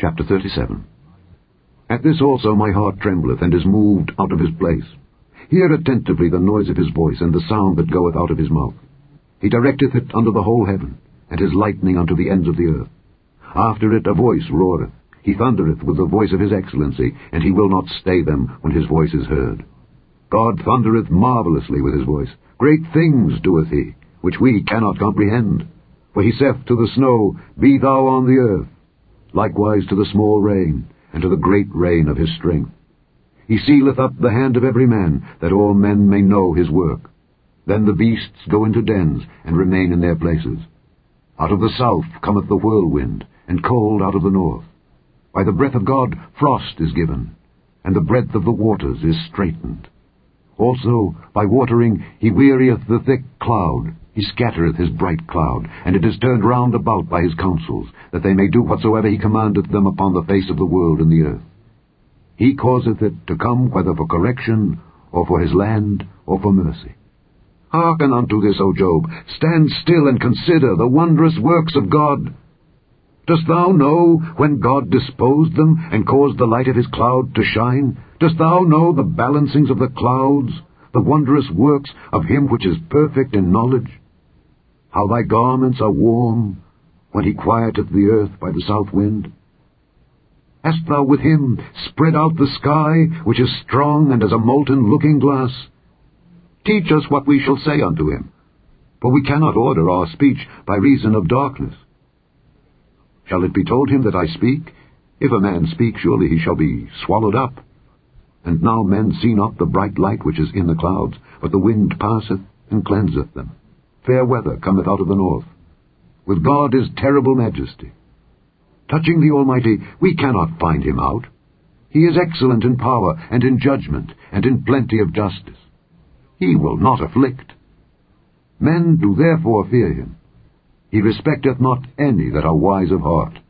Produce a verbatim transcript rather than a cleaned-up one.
Chapter thirty-seven. At this also my heart trembleth, and is moved out of his place. Hear attentively the noise of his voice, and the sound that goeth out of his mouth. He directeth it unto the whole heaven, and his lightning unto the ends of the earth. After it a voice roareth. He thundereth with the voice of his excellency, and he will not stay them when his voice is heard. God thundereth marvellously with his voice. Great things doeth he, which we cannot comprehend. For he saith to the snow, Be thou on the earth, likewise to the small rain, and to the great rain of his strength. He sealeth up the hand of every man, that all men may know his work. Then the beasts go into dens, and remain in their places. Out of the south cometh the whirlwind, and cold out of the north. By the breath of God frost is given, and the breadth of the waters is straitened. Also by watering he wearieth the thick cloud. He scattereth his bright cloud, and it is turned round about by his counsels, that they may do whatsoever he commandeth them upon the face of the world and the earth. He causeth it to come whether for correction, or for his land, or for mercy. Hearken unto this, O Job. Stand still and consider the wondrous works of God. Dost thou know when God disposed them, and caused the light of his cloud to shine? Dost thou know the balancings of the clouds, the wondrous works of him which is perfect in knowledge? How thy garments are warm, when he quieteth the earth by the south wind? Hast thou with him spread out the sky, which is strong and as a molten looking-glass? Teach us what we shall say unto him, for we cannot order our speech by reason of darkness. Shall it be told him that I speak? If a man speak, surely he shall be swallowed up. And now men see not the bright light which is in the clouds, but the wind passeth and cleanseth them. Fair weather cometh out of the north. With God is terrible majesty. Touching the Almighty, we cannot find him out. He is excellent in power and in judgment, and in plenty of justice. He will not afflict. Men do therefore fear him. He respecteth not any that are wise of heart.